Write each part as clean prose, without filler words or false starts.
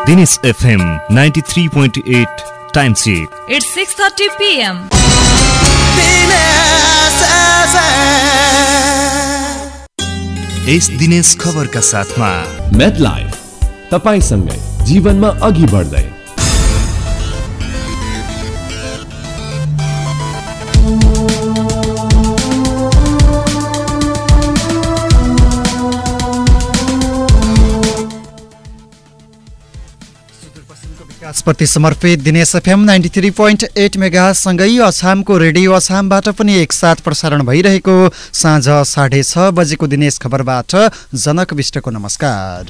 Dinesh FM 93.8 time check. It's 6:30 PM. Yes Dinesh खबरका साथमा MedLife तपाईसँगै जीवनमा अघि बढ्दै. प्रति समर्पित दिनेश FM 93.8 मेगा सँगै अछामको रेडियो अछामबाट पनि एकसाथ प्रसारण भइरहेको साँझ 6:30 बजेको दिनेश खबरबाट जनक विष्टको नमस्कार.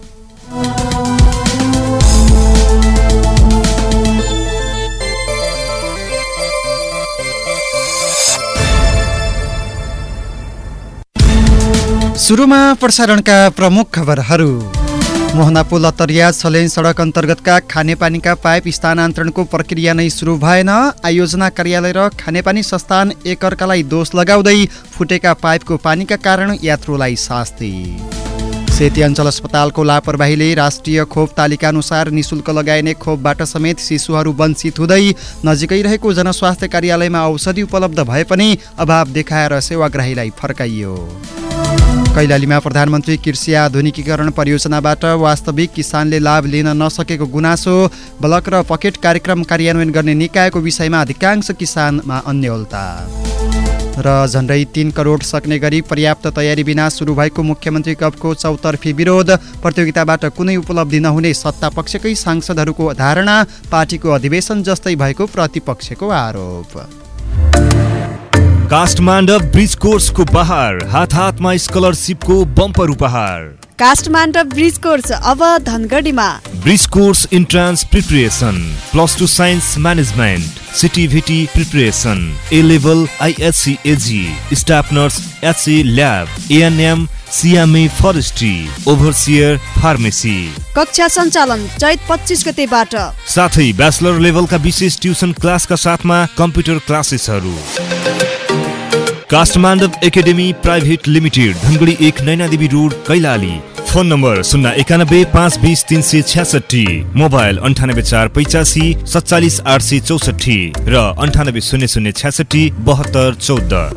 सुरुमा प्रसारणका प्रमुख खबरहरू. मोहनापुल अत्तरिया छलेन सडक अन्तर्गतका खानेपानीका पाइप स्थानान्तरणको प्रक्रिया नै सुरु भएन. आयोजना कार्यालय र खानेपानी संस्थान एकअर्कालाई दोष लगाउँदै फुटेका पाइपको पानीका कारण यात्रुलाई शास्ति. सेती अञ्चल अस्पतालको लापरवाहीले राष्ट्रिय खोप तालिका अनुसार निशुल्क लगाइने खोपबाट समेत शिशुहरू वञ्चित हुँदै नजिकै रहेको जनस्वास्थ्य कार्यालयमा औषधि उपलब्ध भए पनि अभाव देखाएर सेवाग्राहीलाई फर्काइयो. कैलालीमा प्रधानमन्त्री कृषि आधुनिकीकरण परियोजनाबाट वास्तविक किसानले लाभ लिन नसकेको गुनासो. ब्लक र पकेट कार्यक्रम कार्यान्वयन गर्ने निकायको विषयमा अधिकांश किसानमा अन्यलता. र झन्डै 3 करोड सक्ने गरी पर्याप्त तयारी बिना सुरु भएको मुख्यमन्त्री कपको चौतर्फी विरोध. प्रतियोगिताबाट कुनै उपलब्धि नहुने सत्तापक्षकै सांसदहरूको धारणा. पार्टीको अधिवेशन जस्तै भएको प्रतिपक्षको आरोप. काष्ठमाण्डव ब्रिज कोर्सको बहार. हातमा स्कलरसिपको बम्पर उपहार. काष्ठमाण्डव ब्रिज कोर्स अब धनगढीमा. Bridge course entrance preparation, +2 science management, CTVT preparation, A level ISC AG, staff nurse HA lab, ANM CMA forestry, overseer pharmacy. कक्षा सञ्चालन चैत 25 गतेबाट. साथै ब्याचलर लेभलका विशेष ट्युसन क्लासका साथमा कम्प्युटर क्लासेसहरू. Kasthamandap academy private limited, Dhangadhi 1, Nainadevi road, Kailali. Phone number 091 520 366, mobile 9845 47 864 र 98 00 66 72 14.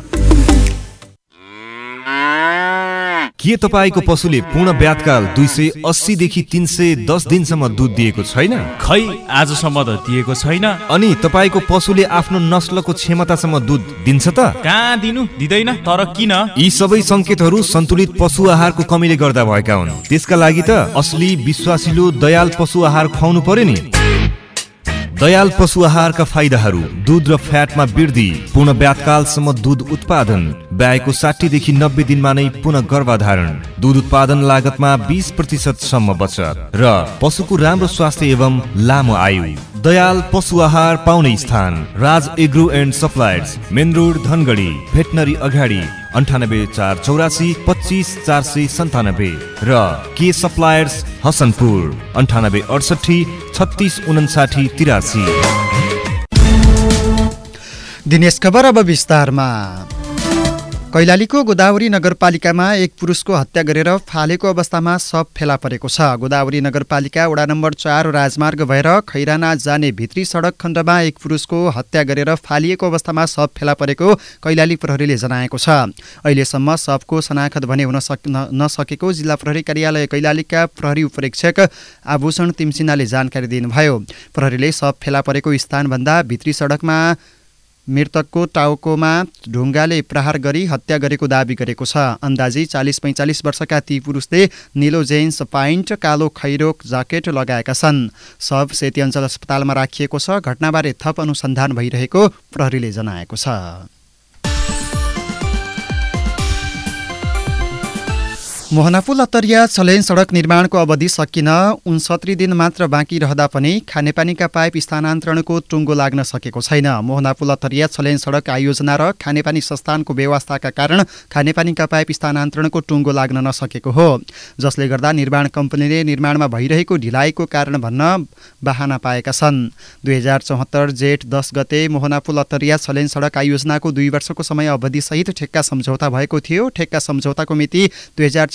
के तपाईको पशुले पूर्ण ब्यातकाल 280 देखि 310 दिनसम्म दुध दिएको छैन? खै आजसम्म त दिएको छैन. अनि तपाईको पशुले आफ्नो नस्लको क्षमतासम्म दुध दिन्छ त? कहाँ दिनु दिदैन. तर किन? यी सबै संकेतहरू सन्तुलित पशु आहारको कमीले गर्दा भएका हुन्. त्यसका लागि त असली विश्वासिलो दयाल पशु आहार खुवाउनु पर्यो नि. दयाल पशु आहारका फाइदाहरू: दूध र फ्याटमा वृद्धि, पूर्ण ब्यातकालसम्म दूध उत्पादन, ब्याएको 60 देखि 90 दिनमा नै पुनः गर्भधारण, दूध उत्पादन लागतमा 20% सम्म बचत र पशुको राम्रो स्वास्थ्य एवं लामो आयु. दयाल पशु आहार पाउने स्थान Raj agro and suppliers, main road, Dhangadhi. Veterinary अगाडि 98 484 25 497 र के सप्लायर्स हसनपुर 98 68 36 59 83. दिनेश खबर अब विस्तारमा. कैलालीको गोदावरी नगरपालिकामा एक पुरुषको हत्या गरेर फालेको अवस्थामा शव फेला परेको छ. गोदावरी नगरपालिका वडा नम्बर 4 राजमार्ग भएर खैराना जाने भित्री सडक खण्डमा एक पुरुषको हत्या गरेर फालिएको अवस्थामा शव फेला परेको कैलाली प्रहरीले जनाएको छ. अहिलेसम्म शवको शनाखत भने हुन नसकेको जिल्ला प्रहरी कार्यालय कैलालीका प्रहरी उपरीक्षक आभूषण तिमसिनाले जानकारी दिनुभयो. प्रहरीले शव फेला परेको स्थानभन्दा भित्री सडकमा मृतकको टाउकोमा ढुङ्गाले प्रहार गरी हत्या गरेको दाबी गरेको छ. अन्दाजी 40-45 वर्षका ती पुरुषले निलो जेन्स पाइन्ट, कालो खैरो ज्याकेट लगाएका छन्. शव सेती अञ्चल अस्पतालमा राखिएको छ. घटनाबारे थप अनुसन्धान भइरहेको प्रहरीले जनाएको छ. मोहनापुल अत्तरिया छलेन सडक निर्माणको अवधि सकिन 69 दिन मात्र बाँकी रहँदा पनि खानेपानीका पाइप स्थानान्तरणको टुङ्गो लाग्न सकेको छैन. मोहनापुल अत्तरिया छलेन सडक आयोजना र खानेपानी संस्थानको व्यवस्थाका कारण खानेपानीका पाइप स्थानान्तरणको टुङ्गो लाग्न नसकेको हो, जसले गर्दा निर्माण कम्पनीले निर्माणमा भइरहेको ढिलाइको कारण भन्न बहाना पाएका छन्. 2074 जेठ 10 गते मोहनापुल अत्तरिया छलेन सडक आयोजनाको 2 वर्षको समय अवधिसहित ठेक्का सम्झौता भएको थियो. ठेक्का सम्झौताको मिति 2046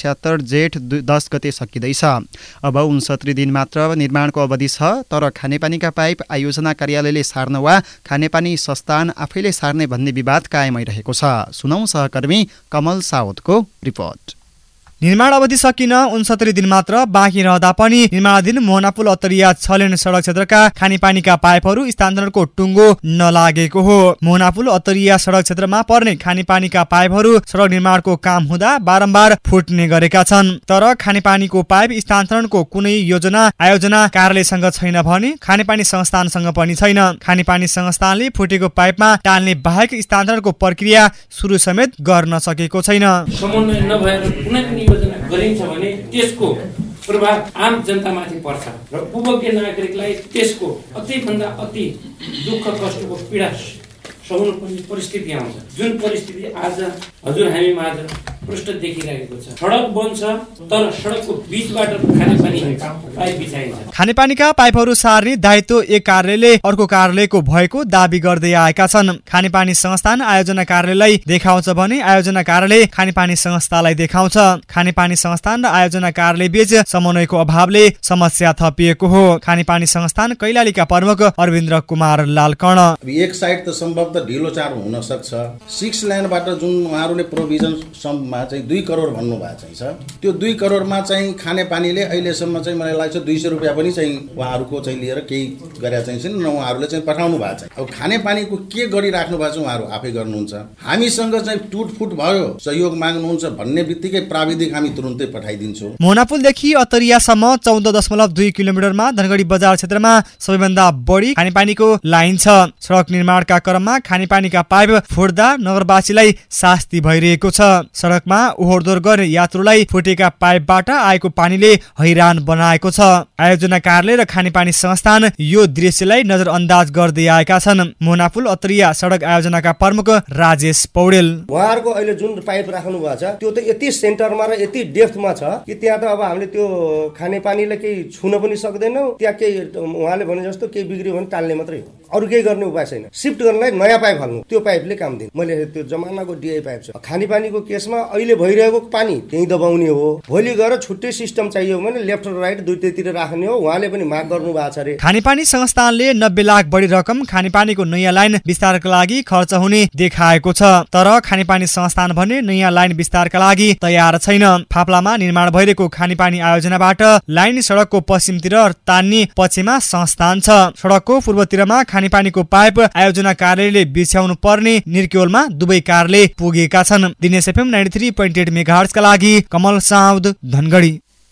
1976 जेठ 10 गते सकिँदैछ। अब 69 दिन मात्र निर्माणको अवधि छ, तर खानेपानीका पाइप आयोजना कार्यालयले सार्न वा खानेपानी संस्थान आफैले सार्ने भन्ने विवाद कायमै रहेको छ। सुनौ सहकर्मी कमल साउदको रिपोर्ट। निर्माण अवधि सकिन 69 दिन मात्र बाँकी रहँदा पनि निर्माणाधीन मोहनापुल अत्तरिया 6 लेन सडक क्षेत्रका खानेपानीका पाइपहरू स्थानान्तरणको टुङ्गो नलागेको हो। मोहनापुल अत्तरिया सडक क्षेत्रमा पर्ने खानेपानीका पाइपहरू सडक निर्माणको काम हुँदा बारम्बार फुट्ने गरेका छन्, तर खानेपानीको पाइप स्थानान्तरणको कुनै योजना आयोजना कार्यालयसँग छैन भने खानेपानी संस्थानसँग पनि छैन। खानेपानी संस्थानले फुटेको पाइपमा टाल्ने बाहेक स्थानान्तरणको प्रक्रिया सुरु समेत गर्न सकेको छैन। समन्वय नभएर कुनै पनि योजना गरिन्छ भने त्यसको प्रभाव आम जनतामाथि पर्छ र उपभोग्य नागरिकलाई त्यसको अतिभन्दा अति दुःख कष्टको पीडा सहनु पर्ने परिस्थिति आउँछ, जुन परिस्थिति आज हजुर हामी माझ प्रष्ट देखिरहेको छ। सडक बन्छ तर सडकको बीचबाट खानेपानी पाइप बिछाइन्छ। खानेपानीका पाइपहरू सार्ने दायित्व एक कार्यालयले अर्को कार्यालयको भएको दाबी गर्दै आएका छन्। खानेपानी संस्थान आयोजना कार्यालयलाई देखाउँछ भने आयोजना कार्यालय खानेपानी संस्थालाई देखाउँछ। खानेपानी संस्थान र आयोजना कार्यालय बीच समन्वयको अभावले समस्या थपिएको हो। खानेपानी संस्थान कैलालीका प्रमुख अरविन्द्र कुमार लालकर्ण, एक साइड त सम्भव त ढिलो चाँडो हुन सक्छ। 6 लाइनबाट जुन उहाँहरूले प्रोभिजन सम्ममा चाहिँ 2 करोड भन्नुभएको छ, त्यो 2 करोडमा चाहिँ खानेपानीले अहिलेसम्म चाहिँ मलाई लाग्छ 200 रुपियाँ पनि चाहिँ उहाँहरूको चाहिँ लिएर केही गरेका चाहिँ छैन, न उहाँहरूले चाहिँ पठाउनु भएको छ। अब खानेपानीको के गरिराख्नु भएको छ उहाँहरू आफै गर्नुहुन्छ। हामीसँग चाहिँ टुटफुट भयो, सहयोग माग्नुहुन्छ भन्ने बित्तिकै प्राविधिक हामी तुरुन्तै पठाइदिन्छौँ। मोहनापुलदेखि अत्तरियासम्म 14.2 किलोमिटरमा धनगढी बजार क्षेत्रमा सबैभन्दा बढी खानेपानीको लाइन छ। सडक निर्माणका क्रममा खानेपानीका पाइप फुट्दा नगरवासीलाई शास्ति भइरहेको छ। सडकमा ओहोरदोहोर गर्ने यात्रुलाई फुटेका पाइपबाट आएको पानीले हैरान बनाएको छ। आयोजना कार्यालय र खानेपानी संस्थान यो दृश्यलाई नजरअन्दाज गर्दै आएका छन्। मोहनापुल अत्तरिया सडक आयोजनाका प्रमुख राजेश पौडेल, उहाँहरूको अहिले जुन पाइप राख्नु भएको छ त्यो त यति सेन्टरमा र यति डेप्थमा छ कि त्यहाँ त अब हामीले त्यो खानेपानीलाई केही छुन पनि सक्दैनौँ। त्यहाँ केही उहाँले भने जस्तो केही बिग्रियो भने टाल्ने मात्रै हो, अरू केही गर्ने उपाय छैन। शिफ्ट गर्नलाई नयाँ पाइप हाल्नु, त्यो पाइपले काम दिन्छ। मैले त्यो जमानाको डिआई पाइप छ। खानेपानीको केसमा अहिले भइरहेको पानी त्यही दबाउने हो, भोलि गएर छुट्टै सिस्टम चाहियो भने लेफ्ट र राइट दुईटैतिर राख्ने हो। उहाँले पनि माग गर्नु भएको छ रे। खानेपानी संस्थानले 90 लाख बढी रकम खानेपानीको नयाँ लाइन विस्तारका लागि खर्च हुने देखाएको छ, तर खानेपानी संस्थान भने नयाँ लाइन विस्तारका लागि तयार छैन। फाप्लामा निर्माण भइरहेको खानेपानी आयोजनाबाट लाइन सडकको पश्चिमतिर तान्ने पक्षमा संस्थान छ। सडकको पूर्वतिरमा खानेपानीको पाइप आयोजना कार्यालयले बिछ्याउनु पर्ने निर्क्योलमा दुवै कार्यालय पुगेका छन्। दिनेश एफएम 93.8 मेगाहर्ट्जका लागि कमल साउद, धनगढी।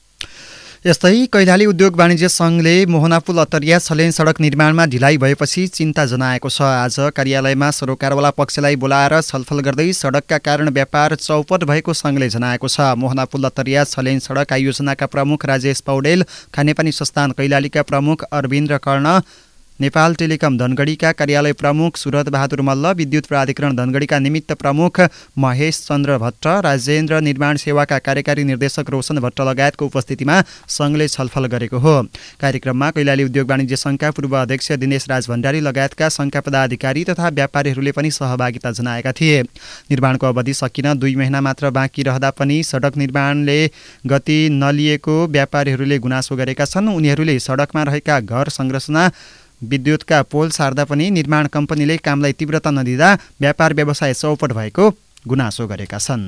यस्तै कैलाली उद्योग वाणिज्य सङ्घले मोहनापुल अत्तरिया 6 लेन सडक निर्माणमा ढिलाइ भएपछि चिन्ता जनाएको छ। आज कार्यालयमा सरोकारवाला पक्षलाई बोलाएर छलफल गर्दै सडकका कारण व्यापार चौपट भएको सङ्घले जनाएको छ। मोहनापुल अत्तरिया 6 लेन सडक आयोजनाका प्रमुख राजेश पौडेल, खानेपानी संस्थान कैलालीका प्रमुख अरविन्द्र कर्ण, नेपाल टेलिकम धनगढीका कार्यालय प्रमुख सुरत बहादुर मल्ल, विद्युत प्राधिकरण धनगढीका निमित्त प्रमुख महेश चन्द्र भट्ट, राजेन्द्र निर्माण सेवाका कार्यकारी निर्देशक रोशन भट्ट लगायतको उपस्थितिमा सङ्घले छलफल गरेको हो। कार्यक्रममा कैलाली उद्योग वाणिज्य सङ्घका पूर्व अध्यक्ष दिनेश राज भण्डारी लगायतका सङ्घका पदाधिकारी तथा व्यापारीहरूले पनि सहभागिता जनाएका थिए। निर्माणको अवधि सकिन 2 महिना मात्र बाँकी रहँदा पनि सडक निर्माणले गति नलिएको व्यापारीहरूले गुनासो गरेका छन्। उनीहरूले सडकमा रहेका घर संरचना, विद्युतका पोल सार्दा पनि निर्माण कम्पनीले कामलाई तीव्रता नदिँदा व्यापार व्यवसाय चौपट भएको गुनासो गरेका छन्।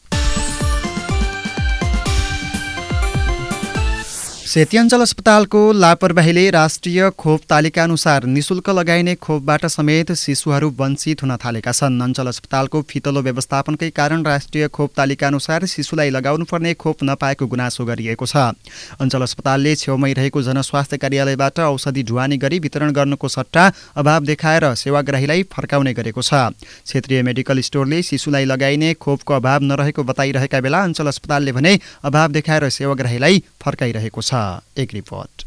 सेती अञ्चल अस्पतालको लापरवाहीले राष्ट्रिय खोप तालिका अनुसार निशुल्क लगाइने खोपबाट समेत शिशुहरू वञ्चित हुन थालेका छन्। अञ्चल अस्पतालको फितलो व्यवस्थापनकै कारण राष्ट्रिय खोप तालिका अनुसार शिशुलाई लगाउनुपर्ने खोप नपाएको गुनासो गरिएको छ। अञ्चल अस्पतालले छेउमै रहेको जनस्वास्थ्य कार्यालयबाट औषधि ढुवानी गरी वितरण गर्नुको सट्टा अभाव देखाएर सेवाग्राहीलाई फर्काउने गरेको छ। क्षेत्रीय मेडिकल स्टोरले शिशुलाई लगाइने खोपको अभाव नरहेको बताइरहेका बेला अञ्चल अस्पतालले भने अभाव देखाएर सेवाग्राहीलाई फर्काइरहेको छ। एक रिपोर्ट।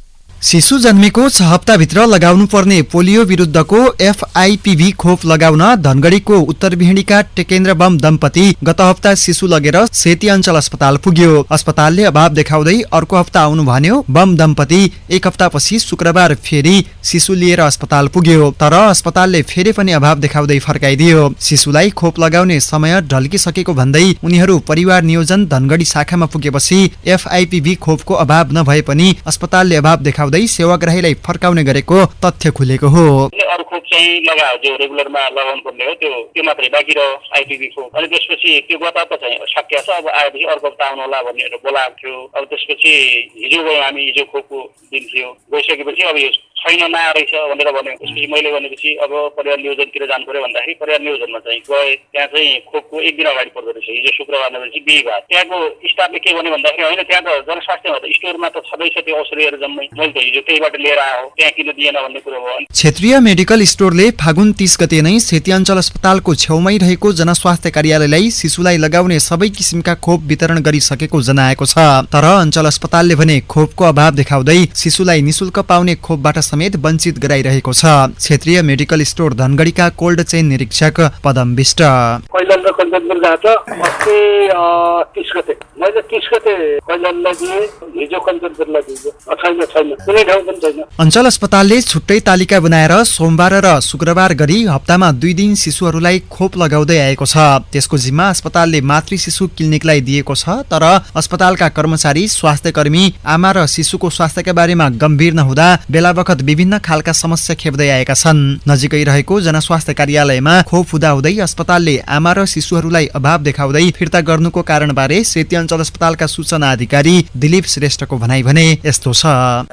शिशु जन्मेको 6 हप्ताभित्र लगाउनु पर्ने पोलियो विरुद्धको FIPV खोप लगाउन धनगढीको उत्तरबिहिडीका टेकेन्द्र बम दम्पति गत हप्ता शिशु लगेर सेती अञ्चल अस्पताल पुग्यो। अस्पतालले अभाव देखाउँदै अर्को हप्ता आउनु भन्यो। बम दम्पति 1 हप्तापछि शुक्रबार फेरि शिशु लिएर अस्पताल पुग्यो, तर अस्पतालले फेरि पनि अभाव देखाउँदै फर्काइदियो। शिशुलाई खोप लगाउने समय ढल्किसकेको भन्दै उनीहरू परिवार नियोजन धनगढी शाखामा पुगेपछि FIPV खोपको अभाव नभए पनि अस्पतालले अभाव देखाउँदै सेवाग्राहीलाई फर्काउने गरेको तथ्य खुलेको हो। अरु खोप चाहिँ लगायो जो रेगुलरमा लगाउनु पर्ने हो त्यो मात्रै बाँकी रह्यो IPV खोप। अनि त्यसपछि त्यो गत हप्ता चाहिँ सकिया छ, अब आएपछि अर्को हप्ता आउनु होला भनेर बोलाएको थियो। अब त्यसपछि हिजो गयो हामी, हिजो खोपको दिन थियो। गइसकेपछि अब यो छैन नआएछ भनेर भन्यो। त्यसपछि मैले भनेपछि अब परिवार नियोजनतिर जानु पर्यो भन्दाखेरि परिवार नियोजनमा चाहिँ गए। त्यहाँ चाहिँ खोपको 1 दिन अगाडि पर्दो रहेछ, हिजो शुक्रबार भनेपछि बिहीबार। त्यहाँको स्टाफले के भन्यो भन्दाखेरि होइन त्यहाँ त जनस्वास्थ्यमा त स्टोरमा त छँदैछ त्यो औषधिहरू जम्मै, मैले त हिजो त्यहीबाट लिएर आयो, त्यहाँ किन दिएन भन्ने कुरो हो। क्षेत्रीय मेडिकल स्टोरले फागुन 30 गते नै सेती अञ्चल अस्पतालको छेउमै रहेको जनस्वास्थ्य कार्यालयलाई शिशुलाई लगाउने सबै किसिमका खोप वितरण गरिसकेको जनाएको छ। तर अञ्चल अस्पतालले भने खोपको अभाव देखाउँदै शिशुलाई निशुल्क पाउने खोपबाट समेत वञ्चित गराइरहेको छ। क्षेत्रीय मेडिकल स्टोर धनगढीका कोल्ड चेन निरीक्षक पदम विष्ट कैलाली र कञ्चनपुर जान्छ अस्ति 30 गते मैले 30 गते कैलालीलाई दिए, हिजो कञ्चनपुरलाई दिए। छैन कुनै ठाउँ पनि छैन। अञ्चल अस्पतालले छुट्टै तालिका बनाएर सोमबार र शुक्रबार गरी हप्तामा 2 दिन शिशुहरूलाई खोप लगाउँदै आएको छ। त्यसको जिम्मा अस्पतालले मातृ शिशु क्लिनिकलाई दिएको छ। तर अस्पतालका कर्मचारी, स्वास्थ्यकर्मी आमा र शिशुको स्वास्थ्यका बारेमा गम्भीर नहुँदा बेला बखत विभिन्न खालका समस्या खेप्दै आएका छन्। नजिकै रहेको जनस्वास्थ्य कार्यालयमा खोप हुँदाहुँदै अस्पतालले आमा र शिशुहरूलाई अभाव देखाउँदै फिर्ता गर्नुको कारणबारे सेती अञ्चल अस्पतालका सूचना अधिकारी दिलीप श्रेष्ठको भनाइ भने यस्तो छ।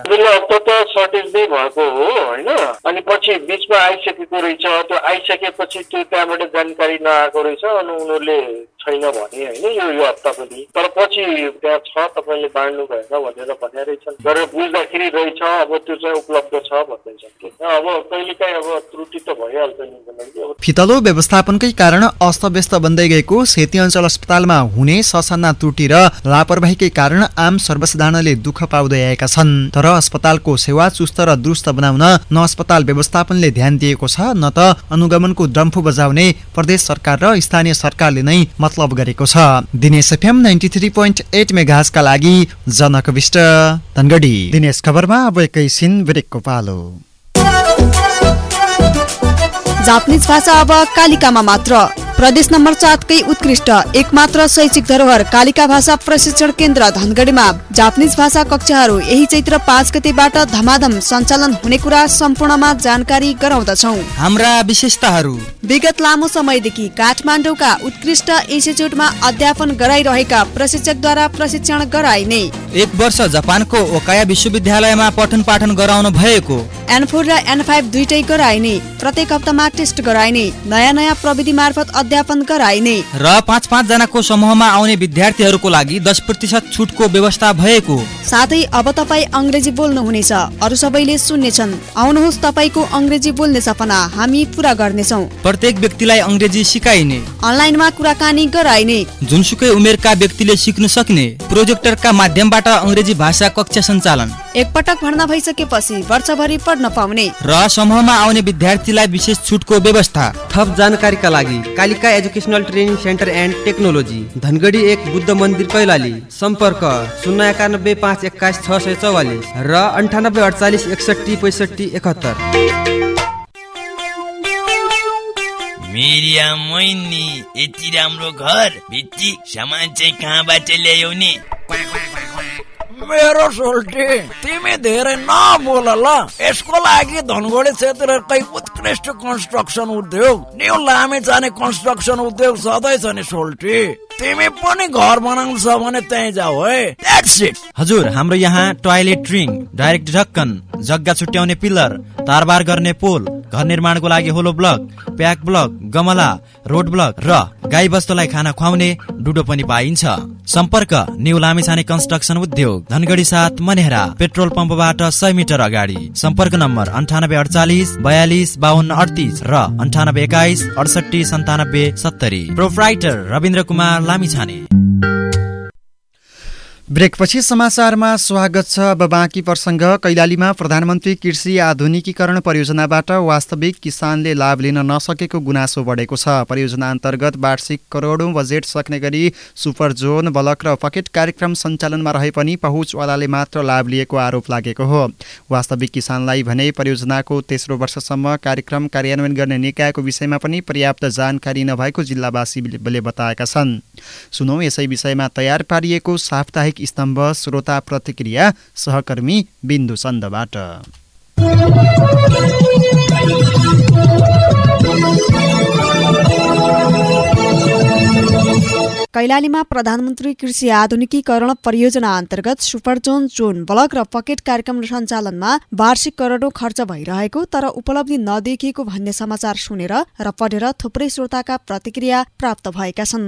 सर्टेज नै भएको हो होइन, अनि पछि बिचमा आइसकेको रहेछ। त्यो आइसकेपछि त्यो त्यहाँबाट जानकारी नआएको रहेछ अनि उनीहरूले छैन भने होइन यो हप्ता पनि, तर पछि त्यहाँ छ तपाईँले बाँड्नु भएन भनेर भने रहेछन्। गरेर बुझ्दाखेरि रहेछ अब त्यो चाहिँ उपलब्ध छ भन्दैछ। अब कहिलेकाहीँ अब त्रुटि त भइहाल्छ नि। फितलो व्यवस्थापनकै कारण अस्तव्यस्त बन्दै गएको सेती अञ्चल अस्पतालमा हुने ससाना त्रुटि र लापरवाहीकै कारण आम सर्वसाधारणले दुःख पाउँदै आएका छन्। तर अस्पतालको सेवा चुस्त र दुरुस्त बनाउन न अस्पताल व्यवस्थापनले ध्यान दिएको छ न त अनुगमनको डम्फु बजाउने प्रदेश सरकार र स्थानीय सरकारले नै मतलब गरेको छ। दिनेश FM 93.8 मेगाहर्जका लागि जनक विष्ट धनगढी। दिनेश खबरमा अब एकैछिन ब्रेकको पालो। जापानिज भाषा अब कालिकामा मात्र। प्रदेश नम्बर 7 कै उत्कृष्ट एकमात्र शैक्षिक धरोहर कालिका भाषा प्रशिक्षण केन्द्र धनगढीमा जापानिज भाषा कक्षाहरू यही चैत्र 5 गतेबाट धमाधम सञ्चालन हुने कुरा सम्पूर्णमा जानकारी गराउँदछौ। हाम्रा विशेषताहरू विगत लामो समयदेखि काठमाडौँका उत्कृष्ट इन्स्टिच्युटमा अध्यापन गराइरहेका प्रशिक्षकद्वारा प्रशिक्षण गराइने, 1 वर्ष जापानको ओकाया विश्वविद्यालयमा पठन पाठन गराउनु भएको, N4 र N5 दुईटै गराइने, प्रत्येक हप्तामा टेस्ट गराइने, नयाँ प्रविधि मार्फत अध्यापन गराइने र 5-5 जनाको समूहमा आउने विद्यार्थीहरूको लागि 10% छुटको व्यवस्था भएको। साथै अब तपाईँ अङ्ग्रेजी बोल्नुहुनेछ, अरू सबैले सुन्नेछन्। आउनुहोस्, तपाईँको अङ्ग्रेजी बोल्ने सपना हामी पूरा गर्नेछौँ। प्रत्येक व्यक्तिलाई अङ्ग्रेजी सिकाइने, अनलाइनमा कुराकानी गराइने, जुनसुकै उमेरका व्यक्तिले सिक्न सक्ने, प्रोजेक्टरका माध्यमबाट अङ्ग्रेजी भाषा कक्षा सञ्चालन, एकपटक भर्ना भइसकेपछि वर्षभरि पढ्न पाउने र समूहमा आउने विद्यार्थीलाई विशेष छुटको व्यवस्था। थप जानकारीका लागि Kalika educational training centre and technology Dhangadhi 1 Buddha Mandir Kailali, सम्पर्क 091 521 644 र 98 48 61 65 71। मेरिया मैनी यति राम्रो घर भित्ती सामान चाहिँ कहाँबाट ल्यायौ नि? मेरो सोल्टी तिमी धेरै नबोल ल। यसको लागि धनगढी क्षेत्रकै उत्कृष्ट कन्स्ट्रक्सन उद्योग न्यू लामिछाने कन्स्ट्रक्सन उद्योग सधैँ छ नि सोल्टी। तिमी पनि घर बनाउनु छ भने त्यही जाऊ है। That's it. हजुर, हाम्रो यहाँ टोयलेट रिङ, डाइरेक्ट ढक्कन, जग्गा छुट्याउने पिलर, तारबार गर्ने पोल, घर निर्माणको लागि होलो ब्लक, प्याक ब्लक, गमला, रोड ब्लक र गाई बस्तुलाई खाना खुवाउने डुडो पनि पाइन्छ। सम्पर्क न्यू लामिछाने कन्स्ट्रक्सन उद्योग धनगढी 7 मनेहरा, पेट्रोल पम्पबाट 100 मिटर अगाडि। सम्पर्क नम्बर 98 48 42 52 38 र 98 21 68 97 70। प्रोप्राइटर रविन्द्र कुमार लामिछाने। ब्रेकपछि समाचारमा स्वागत छ। अब बाँकी प्रसङ्ग। कैलालीमा प्रधानमन्त्री कृषि आधुनिकीकरण परियोजनाबाट वास्तविक किसानले लाभ लिन नसकेको गुनासो बढेको छ। परियोजना अन्तर्गत वार्षिक करोडौँ बजेट सक्ने गरी सुपर जोन, ब्लक र पकेट कार्यक्रम सञ्चालनमा रहे पनि पहुँचवालाले मात्र लाभ लिएको आरोप लागेको हो। वास्तविक किसानलाई भने परियोजनाको तेस्रो वर्षसम्म कार्यक्रम कार्यान्वयन गर्ने निकायको विषयमा पनि पर्याप्त जानकारी नभएको जिल्लावासीले बताएका छन्। सुनौ यसै विषयमा तयार पारिएको साप्ताहिक स्तम्भ श्रोता प्रतिक्रिया सहकर्मी बिन्दु चन्दबाट। कैलालीमा प्रधानमन्त्री कृषि आधुनिकीकरण परियोजना अन्तर्गत सुपर जोन, ब्लक र पकेट कार्यक्रम सञ्चालनमा वार्षिक करोडौं खर्च भइरहेको तर उपलब्धि नदेखिएको भन्ने समाचार सुनेर र पढेर थुप्रै श्रोताका प्रतिक्रिया प्राप्त भएका छन्।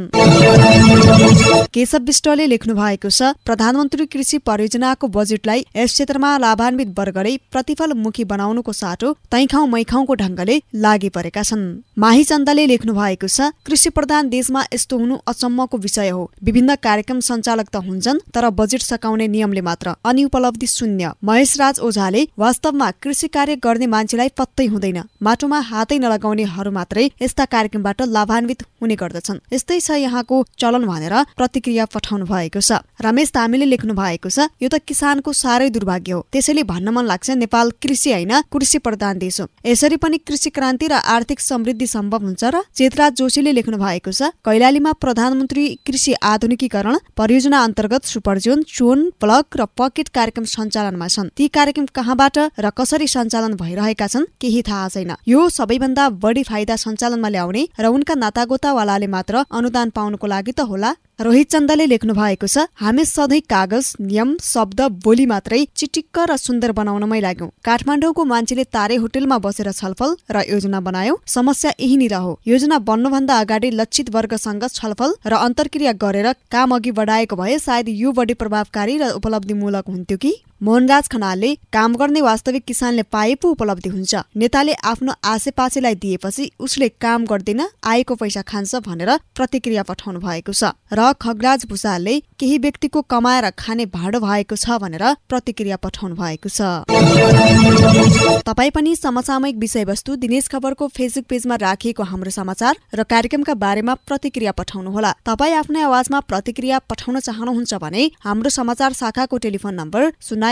केशव विष्टले लेख्नु भएको छ, प्रधानमन्त्री कृषि परियोजनाको बजेटलाई यस क्षेत्रमा लाभान्वित वर्गले प्रतिफलमुखी बनाउनुको साटो तैखाउँ मैखाउँको ढङ्गले लागि परेका छन्। माही चन्दले लेख्नु भएको छ, कृषि प्रधान देशमा यस्तो हुनु अचम्मको विषय हो। विभिन्न कार्यक्रम सञ्चालक त हुन्छन् तर बजेट सकाउने नियमले मात्र, अनि उपलब्धि शून्य। महेश राज ओझाले वास्तवमा कृषि कार्य गर्ने मान्छेलाई पत्तै हुँदैन, माटोमा हातै नलगाउनेहरू मात्रै यस्ता कार्यक्रमबाट लाभान्वित हुने गर्दछन्। यस्तै छ यहाँको चलन भनेर प्रतिक्रिया पठाउनु भएको छ। रमेश तामीले लेख्नु भएको छ, यो त किसानको साह्रै दुर्भाग्य हो। त्यसैले भन्न मन लाग्छ नेपाल कृषि होइन कृषि प्रधान देश हो। यसरी पनि कृषि क्रान्ति र आर्थिक समृद्धि सम्भव हुन्छ र? चेतराज जोशीले लेख्नु भएको छ, कैलालीमा प्रधानमन्त्री कृषि आधुनिकीकरण परियोजना अन्तर्गत सुपर जोन, ब्लक र पकेट कार्यक्रम सञ्चालनमा छन्। ती कार्यक्रम कहाँबाट र कसरी सञ्चालन भइरहेका छन् केही थाहा छैन। यो सबैभन्दा बढी फाइदा सञ्चालनमा ल्याउने र उनका नातागोतावालाले मात्र अनुदान पाउनुको लागि त होला। रोहित चन्दले लेख्नु भएको छ, हामी सधैँ कागज, नियम, शब्द, बोली मात्रै चिटिक्क र सुन्दर बनाउनमै लाग्यौं। काठमाडौँको मान्छेले तारे होटेलमा बसेर छलफल र योजना बनायो। समस्या यहीँनिर हो। योजना बन्नुभन्दा अगाडि लक्षित वर्गसँग छलफल र अन्तर्क्रिया गरेर काम अघि बढाएको भए सायद यो बढी प्रभावकारी र उपलब्धिमूलक हुन्थ्यो कि? मोहनराज खनालले काम गर्ने वास्तविक किसानले पाए पो उपलब्धि हुन्छ। नेताले आफ्नो आसेपासेलाई दिएपछि उसले काम गर्दैन, आएको पैसा खान्छ भनेर प्रतिक्रिया पठाउनु भएको छ। र खगराज भूषालले केही व्यक्तिको कमाएर खाने भाडो भएको छ भनेर प्रतिक्रिया पठाउनु भएको छ। तपाई पनि समसामयिक विषयवस्तु दिनेश खबरको फेसबुक पेजमा राखिएको हाम्रो समाचार र कार्यक्रमका बारेमा प्रतिक्रिया पठाउनुहोला। तपाई आफ्नै आवाजमा प्रतिक्रिया पठाउन चाहनुहुन्छ भने हाम्रो समाचार शाखाको टेलिफोन नम्बर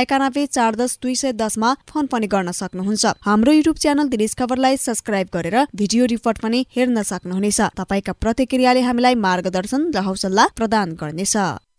0914110 मा फोन पनि गर्न सक्नुहुन्छ। हाम्रो युट्युब च्यानल दिनेश खबरलाई सब्स्क्राइब गरेर भिडियो रिपोर्ट पनि हेर्न सक्नुहुनेछ। तपाईका प्रतिक्रियाले हामीलाई मार्गदर्शन र हौसला प्रदान गर्नेछ।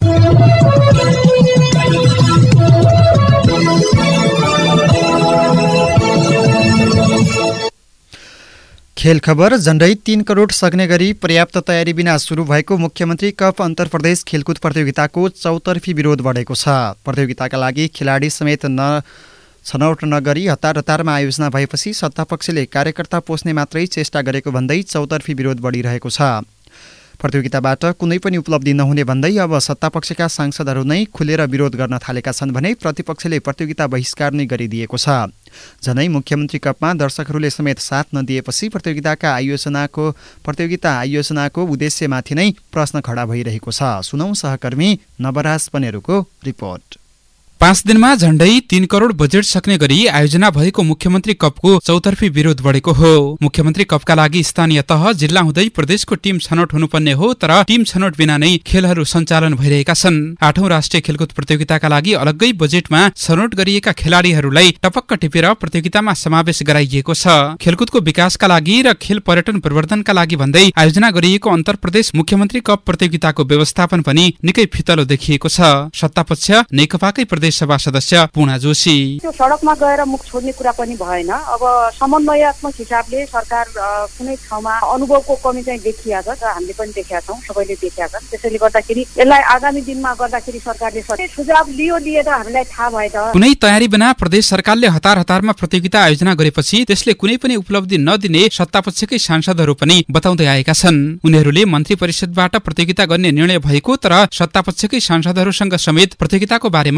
खेल खबर। झण्डै 3 करोड सक्ने गरी पर्याप्त तयारी बिना सुरु भएको मुख्यमन्त्री कप अन्तरप्रदेश खेलकुद प्रतियोगिताको चौतर्फी विरोध बढेको छ। प्रतियोगिताका लागि खेलाडी समेत छनौट नगरी हतारमा आयोजना भएपछि सत्तापक्षले कार्यकर्ता पोस्ने मात्रै चेष्टा गरेको भन्दै चौतर्फी विरोध बढिरहेको छ। प्रतियोगिताबाट कुनै पनि उपलब्धि नहुने भन्दै अब सत्तापक्षका सांसदहरू नै खुलेर विरोध गर्न थालेका छन् भने प्रतिपक्षले प्रतियोगिता बहिष्कार नै गरिदिएको छ। झनै मुख्यमन्त्री कपमा दर्शकहरूले समेत साथ नदिएपछि प्रतियोगिता आयोजनाको उद्देश्यमाथि नै प्रश्न खडा भइरहेको छ। सुनौ सहकर्मी नवराज पनेरुको रिपोर्ट। 5 दिनमा झण्डै 3 करोड बजेट सक्ने गरी आयोजना भएको मुख्यमन्त्री कपको चौतर्फी विरोध बढेको हो। मुख्यमन्त्री कपका लागि स्थानीय तह, जिल्ला हुँदै प्रदेशको टिम छनौट हुनुपर्ने हो, तर टिम छनौट बिना नै खेलहरू सञ्चालन भइरहेका छन्। 8औं राष्ट्रिय खेलकुद प्रतियोगिताका लागि अलग्गै बजेटमा छनौट गरिएका खेलाडीहरूलाई टपक्क टिपेर प्रतियोगितामा समावेश गराइएको छ। खेलकुदको विकासका लागि र खेल पर्यटन प्रवर्धनका लागि भन्दै आयोजना गरिएको अन्तरप्रदेश मुख्यमन्त्री कप प्रतियोगिताको व्यवस्थापन पनि निकै फितलो देखिएको छ। सत्तापक्ष नेकपाकै प्रदेश सभा सदस्य पूर्णा जोशी, त्यो सडकमा गएर मुख छोड्ने कुरा पनि भएन। अब समन्वयात्मक हिसाबले सरकार कुनै ठाउँमा अनुभवको कमी चाहिँ देखिया छ, हामीले पनि देखेका छौँ, सबैले देखेका छन्। त्यसैले गर्दाखेरि यसलाई आगामी दिनमा गर्दाखेरि सरकारले सुझाव लिएर हामीलाई थाहा भए त। कुनै तयारी बिना प्रदेश सरकारले हतारमा प्रतियोगिता आयोजना गरेपछि त्यसले कुनै पनि उपलब्धि नदिने सत्तापक्षकै सांसदहरू पनि बताउँदै आएका छन्। उनीहरूले मन्त्री परिषदबाट प्रतियोगिता गर्ने निर्णय भएको तर सत्तापक्षकै सांसदहरूसँग समेत प्रतियोगिताको बारेमा छलफल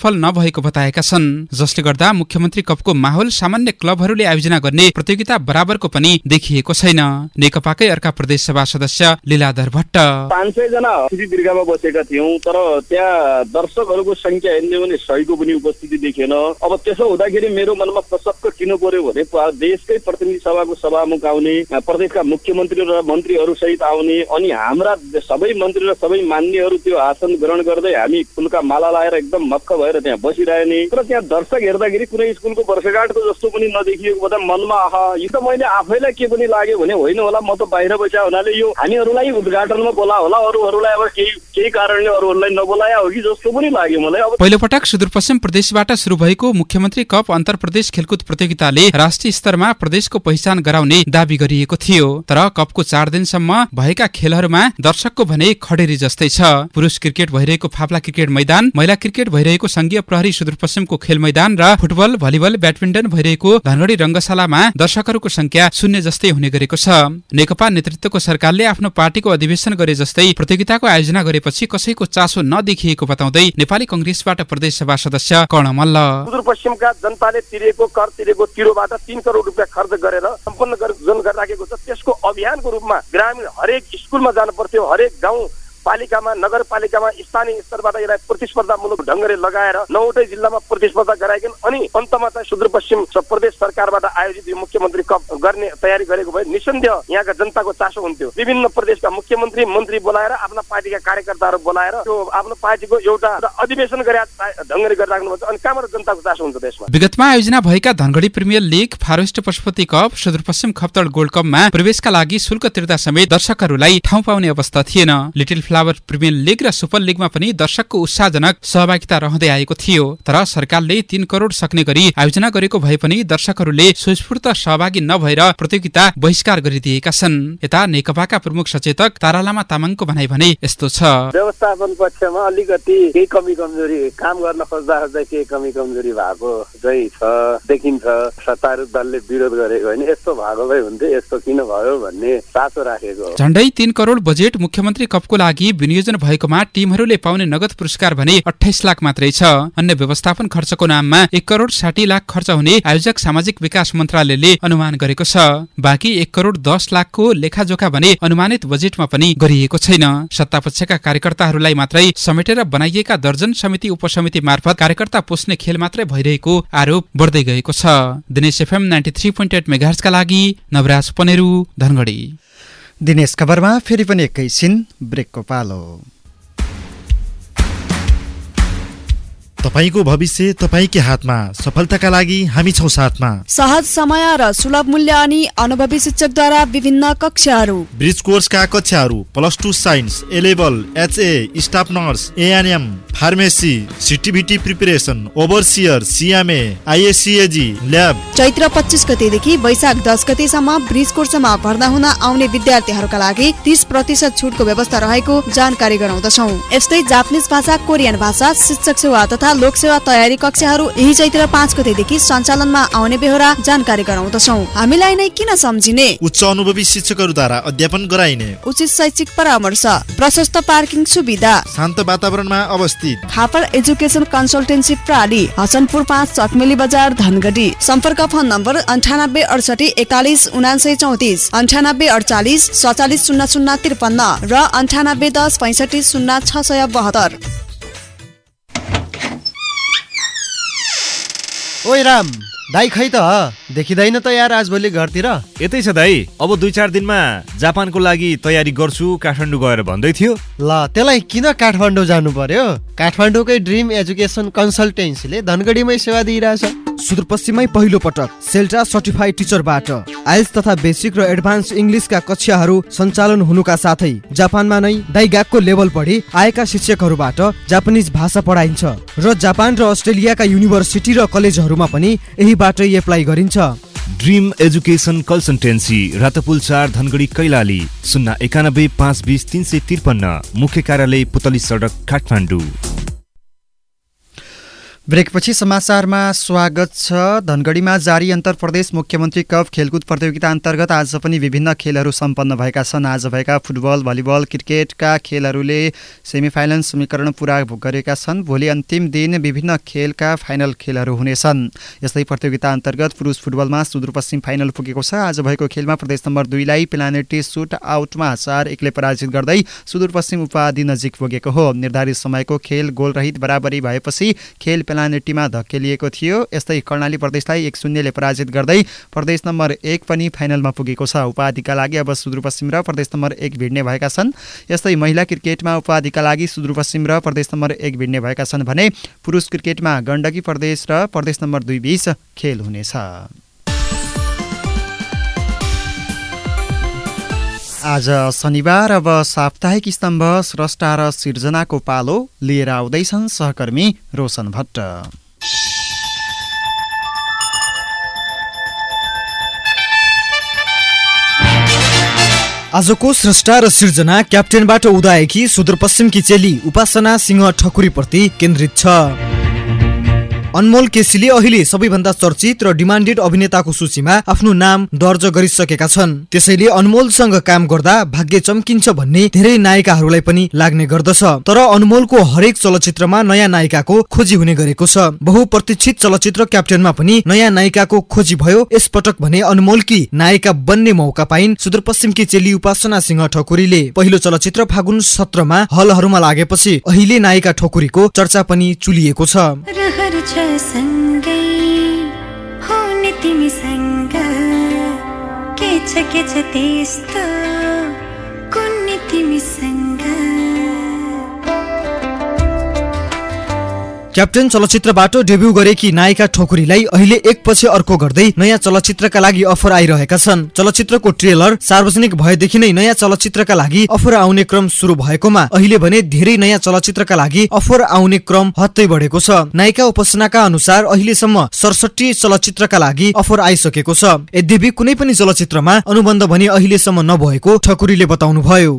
सफल नभएको बताएका छन्, जसले गर्दा मुख्यमन्त्री कपको माहौल सामान्य क्लबहरूले आयोजना गर्ने प्रतियोगिता बराबरको पनि देखिएको छैन। नेकपाकै अर्का प्रदेश सभा सदस्य लीलाधर भट्ट 500 जना दीर्घामा बसेका थियौं, तर त्यहाँ दर्शकहरूको संख्या हेर्ने भने 100 को पनि उपस्थिति देखिएन। अब त्यसो हुँदाखेरि मेरो मनमा प्रसक्क किन पर्यो भने देशकै प्रतिनिधि सभाको सभामुख आउने, प्रदेशका मुख्यमन्त्री र मन्त्रीहरू सहित आउने, अनि हाम्रा सबै मन्त्री र सबै मान्यहरू त्यो आसन ग्रहण गर्दै हामी फुलका माला लाएर एकदम मक्ख भएर त्यहाँ बसिरहने, तर त्यहाँ दर्शक हेर्दाखेरि कुनै स्कुलको वर्षगाँठको जस्तो पनि नदेखिएको भन्दा मनमा यो त मैले आफैलाई के पनि लाग्यो भने होइन होला, म त बाहिर बसेको हुनाले यो हामीहरूलाई उद्घाटनमा बोला होला, अरूहरूलाई अब केही कारणले अरूहरूलाई नबोलाया हो कि जस्तो पनि लाग्यो मलाई। अब पहिलोपटक सुदूरपश्चिम प्रदेशबाट सुरु भएको मुख्यमन्त्री कप अन्तर प्रदेश खेलकुद प्रतियोगिताले राष्ट्रिय स्तरमा प्रदेशको पहिचान गराउने दाबी गरिएको थियो, तर कपको 4 दिनसम्म भएका खेलहरूमा दर्शकको भने खडेरी जस्तै छ। पुरुष क्रिकेट भइरहेको फाप्ला क्रिकेट मैदान, महिला क्रिकेट भइरहेको संघीय प्रहरी सुदूरपश्चिमको खेल मैदान र फुटबल, भलिबल, ब्याडमिन्टन भइरहेको धनगढी रंगशालामा दर्शकहरूको संख्या शून्य जस्तै हुने गरेको छ। नेकपा नेतृत्वको सरकारले आफ्नो पार्टीको अधिवेशन गरे जस्तै प्रतियोगिताको आयोजना गरेपछि कसैको चासो नदेखिएको बताउँदै नेपाली कंग्रेसबाट प्रदेश सभा सदस्य कर्ण मल्ल सुदूरपश्चिमका जनताले तिरेको तिरोबाट 3 करोड रुपियाँ खर्च गरेर सम्पन्न जुन गरिराखेको छ, त्यसको अभियानको रूपमा ग्रामीण हरेक स्कुलमा जानु पर्थ्यो, हरेक गाउँ पालिकामा नगरपालिकामा स्थानीय स्तरबाट यसलाई प्रतिस्पर्धामूलक ढंगले लगाएर 9वटै जिल्लामा प्रतिस्पर्धा गराइकन अनि अन्तमा चाहिँ सुदूरपश्चिम प्रदेश सरकारबाट आयोजित यो मुख्यमन्त्री कप गर्ने तयारी गरेको भए निसन्देह यहाँका जनताको चासो हुन्थ्यो। विभिन्न प्रदेशका मुख्यमन्त्री मन्त्री बोलाएर आफ्ना पार्टीका कार्यकर्ताहरू बोलाएर त्यो आफ्नो पार्टीको एउटा अधिवेशन गरे ढंगले गरिराख्नु पर्छ, अनि कहाँबाट जनताको चासो हुन्छ देशमा। विगतमा आयोजना भएका Dhangadhi premier league, far west Pashupati cup, Sudurpaschim Khaptad gold कपमा प्रवेशका लागि शुल्क तिर्दा समेत दर्शकहरूलाई ठाउँ पाउने अवस्था थिएन। लिटिल फ्लावर प्रिमियर लीग र सुपर लीगमा पनि दर्शकको उत्साहजनक सहभागिता रहँदै आएको थियो, तर सरकारले 3 करोड सक्ने गरी आयोजना गरेको भए पनि दर्शकहरूले स्वस्फूर्त सहभागी नभएर प्रतियोगिता बहिष्कार गरिदिएका छन्। यता नेकपाका प्रमुख सचेतक तारालामा तामाङको भनाइ भने यस्तो छ, व्यवस्थापन पक्षमा अलिकति केही कमी कमजोरी, काम गर्न खोज्दा केही कमी कमजोरी भएको चाहिँ छ देखिन्छ। सत्तारूढ दलले विरोध गरेको होइन, यस्तो भएको भए हुन्थ्यो, यस्तो किन भयो भन्ने चासो राखेको। झण्डै 3 करोड बजेट मुख्यमन्त्री कपको लागि विनियोजन भएकोमा टिमहरूले पाउने नगद पुरस्कार भने 28 लाख मात्रै छ। अन्य व्यवस्थापन खर्चको नाममा 1 करोड 60 लाख खर्च हुने आयोजक सामाजिक विकास मन्त्रालयले अनुमान गरेको छ। बाँकी 1 करोड 10 लाखको लेखाजोखा भने अनुमानित बजेटमा पनि गरिएको छैन। सत्तापक्षका कार्यकर्ताहरूलाई मात्रै समेटेर बनाइएका दर्जन समिति उपसमिति मार्फत कार्यकर्ता पोस्ने खेल मात्रै भइरहेको आरोप बढ्दै गएको छ। दिनेश एफएम 93.8 मेगाहर्ज का लागि नवराज पनेरू, धनगढी। दिनेश खबरमा फेरि पनि एकैछिन ब्रेकको पालो। तपाईको भविष्य तपाईकै हातमा, सफलताका लागि हामी छौं साथमा। सहज समय र सुलभ मूल्य अनि अनुभवी शिक्षकद्वारा विभिन्न कक्षाहरू, ब्रिज कोर्सका कक्षाहरू +2 science, A level, HA, staff nurse, ANM, pharmacy, CTVT preparation, overseer, CMA, IACAG, lab. चैत्र 25 गतेदेखि वैशाख 10 गतेसम्म ब्रिज कोर्समा भर्ना हुन आउने विद्यार्थीहरूका लागि 30% छुटको व्यवस्था रहेको जानकारी गराउँदछौँ। यस्तै जापानिज भाषा, कोरियन भाषा, शिक्षक सेवा तथा लोकसेवा तयारी कक्षाहरू यही चैत्र 5 गतेदेखि सञ्चालनमा आउने बेहोरा जानकारी गराउँदछौँ। हामीलाई नै किन सम्झिने, उच्च अनुभवी शिक्षकहरूद्वारा अध्यापन गराइने, उचित शैक्षिक परामर्श, प्रशस्त पार्किङ सुविधा, शान्त वातावरणमा अवस्थित थापर एजुकेसन कन्सल्टेन्सी प्राली, हसनपुर 5 चकमेली बजार, धनगढी। सम्पर्क फोन नम्बर 98 68 41 79 34, 98 48 47 0053 र 98 10 65 0672। ओइ राम दाइ, खै त देखिँदैन त यार आजभोलि घरतिर। यतै छ दाइ, अब 2-4 दिनमा जापानको लागि तयारी गर्छु काठमाडौँ गएर भन्दै थियो। ल त्यसलाई किन काठमाडौँ जानु पर्यो? काठमाडौँकै ड्रिम एजुकेसन कन्सल्टेन्सीले धनगढीमै सेवा दिइरहेछ। सुदूरपश्चिममै पहिलो पटक सेल्टा सर्टिफाइड टिचरबाट आइल्स तथा बेसिक र एडभान्स इङ्ग्लिसका कक्षाहरू सञ्चालन हुनुका साथै जापानमा नै दाइगाकको लेभल पढी आएका शिक्षकहरूबाट जापानिज भाषा पढाइन्छ र जापान र अस्ट्रेलियाका युनिभर्सिटी र कलेजहरूमा पनि यहीबाटै एप्लाई गरिन्छ। Dream education consultancy, Ratpul 4, Dhangadhi, Kailali. 091 520 353, मुख्य कार्यालय पुतली सडक, काठमाडौँ। ब्रेकपछि समाचारमा स्वागत छ। धनगढीमा जारी अन्तर्प्रदेश मुख्यमन्त्री कप खेलकुद प्रतियोगिता अन्तर्गत आज पनि विभिन्न खेलहरू सम्पन्न भएका छन्। आज भएका फुटबल, भलिबल, क्रिकेटका खेलहरूले सेमिफाइनल समीकरण पूरा गरेका छन्। भोलि अन्तिम दिन विभिन्न खेलका फाइनल खेलहरू हुनेछन्। यस्तै प्रतियोगिता अन्तर्गत पुरुष फुटबलमा सुदूरपश्चिम फाइनल पुगेको छ। आज भएको खेलमा प्रदेश नम्बर 2 लाई पेनाल्टी सुट आउटमा 4-1ले पराजित गर्दै सुदूरपश्चिम उपाधि नजिक पुगेको हो। निर्धारित समयको खेल गोलरहित बराबरी भएपछि खेल पेनाल्टीमा धकेलिएको थियो। यस्तै कर्णाली प्रदेशलाई 1-0ले पराजित गर्दै प्रदेश नम्बर 1 पनि फाइनलमा पुगेको छ। उपाधिका लागि अब सुदूरपश्चिम र प्रदेश नम्बर 1 भिड्ने भएका छन्। यस्तै महिला क्रिकेटमा उपाधिका लागि सुदूरपश्चिम र प्रदेश नम्बर 1 भिड्ने भएका छन् भने पुरुष क्रिकेटमा गण्डकी प्रदेश र प्रदेश नम्बर 2 बीच खेल हुनेछ। आज शनिबार अब साप्ताहिक स्तम्भ स्रष्टा र सिर्जनाको पालो लिएर आउँदैछन् सहकर्मी रोशन भट्ट। आजको स्रष्टा र सिर्जना क्याप्टेनबाट उदाएकी सुदूरपश्चिमकी चेली उपासना सिंह ठकुरीप्रति केन्द्रित छ। अनमोल केसीले अहिले सबैभन्दा चर्चित र डिमान्डेड अभिनेताको सूचीमा आफ्नो नाम दर्ज गरिसकेका छन्। त्यसैले अनमोलसँग काम गर्दा भाग्य चम्किन्छ भन्ने धेरै नायिकाहरूलाई पनि लाग्ने गर्दछ। तर अनमोलको हरेक चलचित्रमा नयाँ नायिकाको खोजी हुने गरेको छ। बहुप्रतीक्षित चलचित्र क्याप्टेनमा पनि नयाँ नायिकाको खोजी भयो। यसपटक भने अनमोलकी नायिका बन्ने मौका पाइन् सुदूरपश्चिमकी चेली उपासना सिंह ठकुरीले। पहिलो चलचित्र फागुन 17 मा हलहरूमा लागेपछि अहिले नायिका ठकुरीको चर्चा पनि चुलिएको छ। सँगै हुने तिमीसँग के छ त्यस्तो कुन्नी तिमीसँग। क्याप्टेन चलचित्रबाट डेब्यू गरेकी नायिका ठकुरीलाई अहिले एकपछि अर्को गर्दै नयाँ चलचित्रका लागि अफर आइरहेका छन्। चलचित्रको ट्रेलर सार्वजनिक भएदेखि नै नयाँ चलचित्रका लागि अफर आउने क्रम सुरु भएकोमा अहिले भने धेरै नयाँ चलचित्रका लागि अफर आउने क्रम हत्तै बढेको छ। नायिका उपासनाका अनुसार अहिलेसम्म 67 चलचित्रका लागि अफर आइसकेको छ। यद्यपि कुनै पनि चलचित्रमा अनुबन्ध भने अहिलेसम्म नभएको ठकुरीले बताउनु भयो।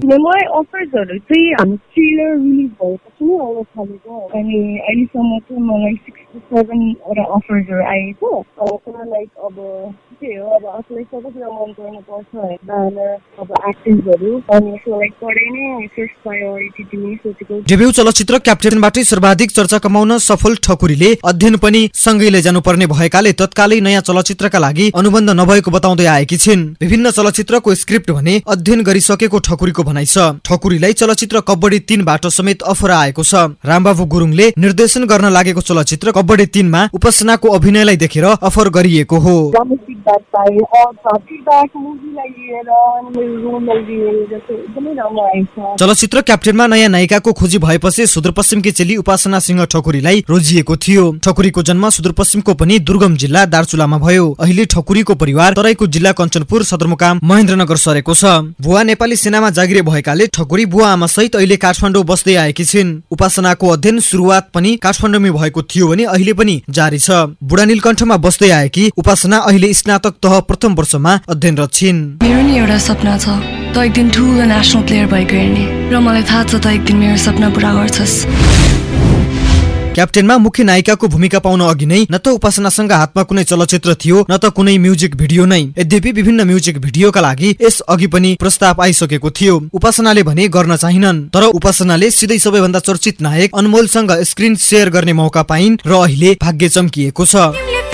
मलाई 6-7 वटा अफर्सहरू आएको लाइक अब के हो अब आफूलाई सबै कुरा मन पर्नु पर्छ ब्यानर अब एक्टिङहरू अनि सो लाइक पढे नै फर्स्ट प्रायोरिटी दिने सोचेको। डेब्यू चलचित्र क्याप्टेनबाटै सर्वाधिक चर्चा कमाउन सफल ठकुरीले अध्ययन पनि सँगै लैजानुपर्ने भएकाले तत्कालै नयाँ चलचित्रका लागि अनुबन्ध नभएको बताउँदै आएकी छिन्। विभिन्न चलचित्रको स्क्रिप्ट भने अध्ययन गरिसकेको ठकुरीको भनाइ छ। ठकुरीलाई चलचित्र कबड्डी 3 बाट समेत अफर आएको छ। रामबाबु गुरुङले निर्देशन गर्न लागेको चलचित्र कबड्डी 3 मा उपासनाको अभिनयलाई देखेर अफर गरिएको हो। चलचित्र क्याप्टेनमा नयाँ नायिकाको खोजी भएपछि सुदूरपश्चिमकी चेली उपासना सिंह ठकुरीलाई रोजिएको थियो। ठकुरीको जन्म सुदूरपश्चिमको पनि दुर्गम जिल्ला दार्चुलामा भयो। अहिले ठकुरीको परिवार तराईको जिल्ला कञ्चनपुर सदरमुकाम महेन्द्रनगर सरेको छ। बुवा नेपाली सेनामा जागिरे भएकाले ठकुरी बुवा आमा सहित अहिले काठमाडौँ बस्दै आएकी छिन्। उपासनाको अध्ययन सुरुवात पनि काठमाडौँमै भएको थियो भने अहिले पनि जारी छ। बुढा नीलकण्ठमा बस्दै आएकी उपासना अहिले स्नातक तह प्रथम वर्षमा अध्ययनरत छिन्। मेरो नि एउटा सपना छ, त एक दिन ठुलो नेसनल प्लेयर भएको हेर्ने, र मलाई थाहा छ त एक दिन मेरो सपना पूरा गर्छस्। क्याप्टेनमा मुख्य नायिकाको भूमिका पाउन अघि नै न त उपासनासँग हातमा कुनै चलचित्र थियो न त कुनै म्युजिक भिडियो नै। यद्यपि विभिन्न म्युजिक भिडियोका लागि यस अघि पनि प्रस्ताव आइसकेको थियो। उपासनाले भने गर्न चाहिनन्, तर उपासनाले सिधै सबैभन्दा चर्चित नायक अनमोलसँग स्क्रिन शेयर गर्ने मौका पाइन् र अहिले भाग्य चम्किएको छ।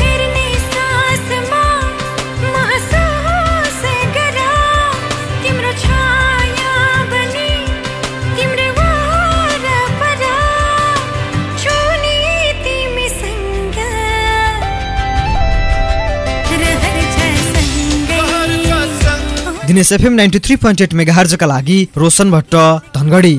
दिनेश FM 93.8 मेगाहर्ज का लागि रोशन भट्ट धनगढी।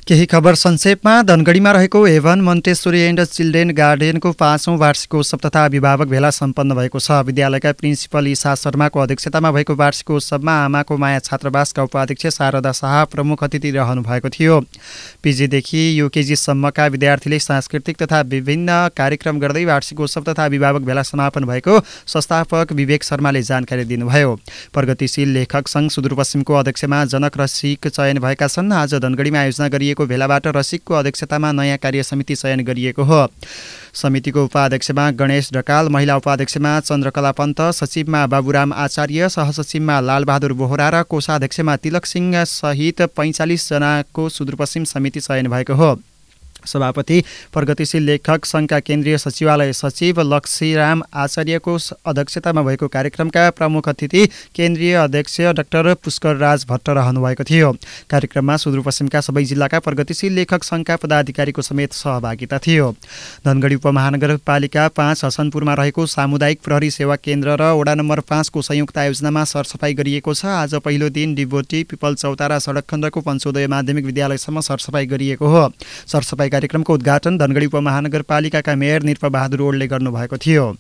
केही खबर संक्षेपमा। धनगढीमा रहेको हेभन मन्टेश्वरी एन्ड चिल्ड्रेन गार्डनको 5औं वार्षिकोत्सव तथा अभिभावक भेला सम्पन्न भएको छ। विद्यालयका प्रिन्सिपल ईशा शर्माको अध्यक्षतामा भएको वार्षिकोत्सवमा आमाको माया छात्रावासका उपाध्यक्ष शारदा शाह प्रमुख अतिथि रहनु भएको थियो। पिजीदेखि युकेजीसम्मका विद्यार्थीले सांस्कृतिक तथा विभिन्न कार्यक्रम गर्दै वार्षिकोत्सव तथा अभिभावक भेला समापन भएको संस्थापक विवेक शर्माले जानकारी दिनुभयो। प्रगतिशील लेखक सङ्घ सुदूरपश्चिमको अध्यक्षमा जनक रसिक चयन भएका छन्। आज धनगढीमा आयोजना गरिएको भेलाबाट रसिकको अध्यक्षतामा नयाँ कार्य समिति चयन गरिएको हो। समितिको उपाध्यक्षमा गणेश ढकाल, महिला उपाध्यक्षमा चन्द्रकला पन्त, सचिवमा बाबुराम आचार्य, सहसचिवमा लालबहादुर बोहरा र कोषाध्यक्षमा तिलक सिंह सहित 45 जनाको सुदूरपश्चिम समिति चयन भएको हो। सभापति प्रगतिशील लेखक सङ्घका केन्द्रीय सचिवालय सचिव लक्ष्मीराम आचार्यको अध्यक्षतामा भएको कार्यक्रमका प्रमुख अतिथि केन्द्रीय अध्यक्ष डाक्टर पुष्कर राज भट्ट रहनुभएको थियो। कार्यक्रममा सुदूरपश्चिमका सबै जिल्लाका प्रगतिशील लेखक सङ्घका पदाधिकारीको समेत सहभागिता थियो। धनगढी उपमहानगरपालिका 5 हसनपुरमा रहेको सामुदायिक प्रहरी सेवा केन्द्र र वडा नम्बर 5 को संयुक्त आयोजनामा सरसफाई गरिएको छ। आज पहिलो दिन डिबोटी पिपल चौतारा सडक खण्डको पञ्चोदय माध्यमिक विद्यालयसम्म सरसफाई गरिएको हो। सरसफाई कार्यक्रमको उद्घाटन धनगढी उपमहानगरपालिकाका मेयर निर्पबहादुर ओडले गर्नुभएको थियो।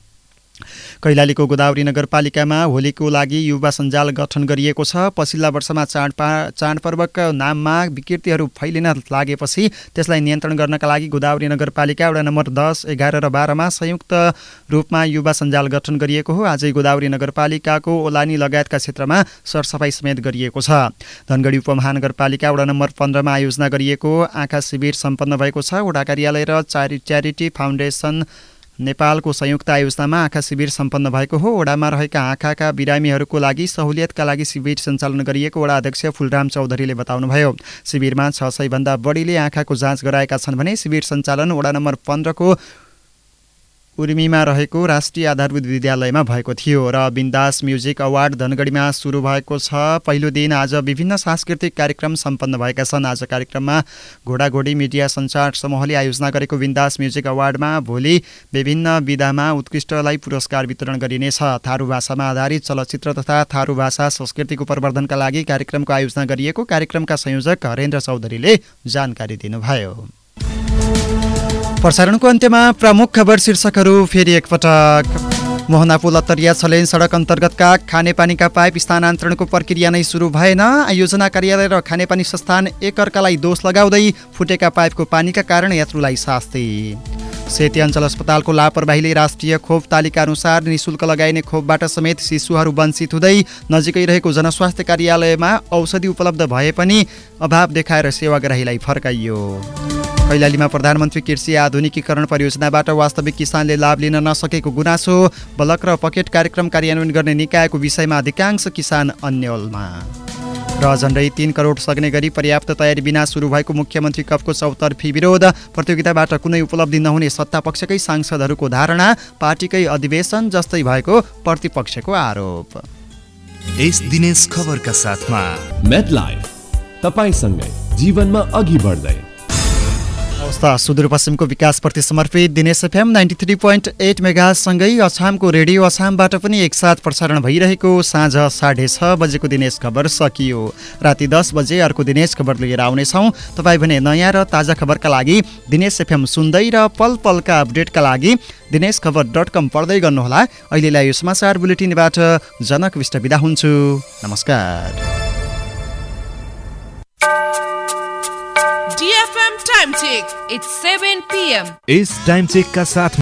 कैलालीको गोदावरी नगरपालिकामा होलीको लागि युवा सञ्जाल गठन गरिएको छ। पछिल्ला वर्षमा चाडपर्वका नाममा विकृतिहरू फैलिन लागेपछि त्यसलाई नियन्त्रण गर्नका लागि गोदावरी नगरपालिका वडा नम्बर 10, 11 र 12 मा संयुक्त रूपमा युवा सञ्जाल गठन गरिएको हो। आजै गोदावरी नगरपालिकाको ओलानी लगायतका क्षेत्रमा सरसफाई समेत गरिएको छ। धनगढी उपमहानगरपालिका वडा नम्बर 15 मा आयोजना गरिएको आँखा शिविर सम्पन्न भएको छ। वडा कार्यालय र च्यारिटी फाउन्डेसन नेपालको संयुक्त आयोजनामा आँखा शिविर सम्पन्न भएको हो। वडामा रहेका आँखाका बिरामीहरूको लागि सहुलियतका लागि शिविर सञ्चालन गरिएको वडा अध्यक्ष फुलराम चौधरीले बताउनुभयो। शिविरमा 600 भन्दा बढीले आँखाको जाँच गराएका छन् भने शिविर सञ्चालन वडा नम्बर 15 को उर्मीमा रहेको राष्ट्रिय आधारभूत विद्यालयमा भएको थियो। र बिन्दास म्युजिक अवार्ड धनगढीमा सुरु भएको छ। पहिलो दिन आज विभिन्न सांस्कृतिक कार्यक्रम सम्पन्न भएका छन्। आज कार्यक्रममा घोडाघोडी मिडिया सञ्चार समूहले आयोजना गरेको बिन्दास म्युजिक अवार्डमा भोलि विभिन्न विधामा उत्कृष्टलाई पुरस्कार वितरण गरिनेछ। थारू भाषामा आधारित चलचित्र तथा थारू भाषा संस्कृतिको प्रवर्धनका लागि कार्यक्रमको आयोजना गरिएको कार्यक्रमका संयोजक हरेन्द्र चौधरीले जानकारी दिनुभयो। प्रसारणको अन्त्यमा प्रमुख खबर शीर्षकहरू फेरि एकपटक। मोहनापुल अत्तरिया छलेन सडक अन्तर्गतका खानेपानीका पाइप स्थानान्तरणको प्रक्रिया नै सुरु भएन। आयोजना कार्यालय र खानेपानी संस्थान एकअर्कालाई दोष लगाउँदै फुटेका पाइपको पानीका कारण यात्रुलाई शास्ति। सेती अञ्चल अस्पतालको लापरवाहीले राष्ट्रिय खोप तालिका अनुसार निशुल्क लगाइने खोपबाट समेत शिशुहरू वञ्चित हुँदै नजिकै रहेको जनस्वास्थ्य कार्यालयमा औषधि उपलब्ध भए पनि अभाव देखाएर सेवाग्राहीलाई फर्काइयो। कैलालीमा प्रधानमन्त्री कृषि आधुनिकीकरण परियोजनाबाट वास्तविक किसानले लाभ लिन नसकेको गुनासो। ब्लक र पकेट कार्यक्रम कार्यान्वयन गर्ने निकायको विषयमा अधिकांश किसान अन्यलमा। र झन्डै 3 करोड सक्ने गरी पर्याप्त तयारी बिना सुरु भएको मुख्यमन्त्री कपको चौतर्फी विरोध। प्रतियोगिताबाट कुनै उपलब्धि नहुने सत्तापक्षकै सांसदहरूको धारणा। पार्टीकै अधिवेशन जस्तै भएको प्रतिपक्षको आरोप। यस दिनेश खबरका साथमा मेडलाइफ तपाईसँगै जीवनमा अघि बढ्दै। सुदूरपश्चिमको विकासप्रति समर्पित दिनेश एफएम 93.8 मेगासँगै अछामको रेडियो अछामबाट पनि एकसाथ प्रसारण भइरहेको साँझ 6:30 बजेको दिनेश खबर सकियो। राति 10 बजे अर्को दिनेश खबर लिएर आउनेछौँ। तपाईँ भने नयाँ र ताजा खबरका लागि दिनेश एफएम सुन्दै र पल पलका अपडेटका लागि दिनेशखबर.com पढ्दै गर्नुहोला। अहिलेलाई यो समाचार बुलेटिनबाट जनक विष्ट बिदा हुन्छु। नमस्कार। DFM time check. It's 7 p.m. इस टाइम चेक का साथ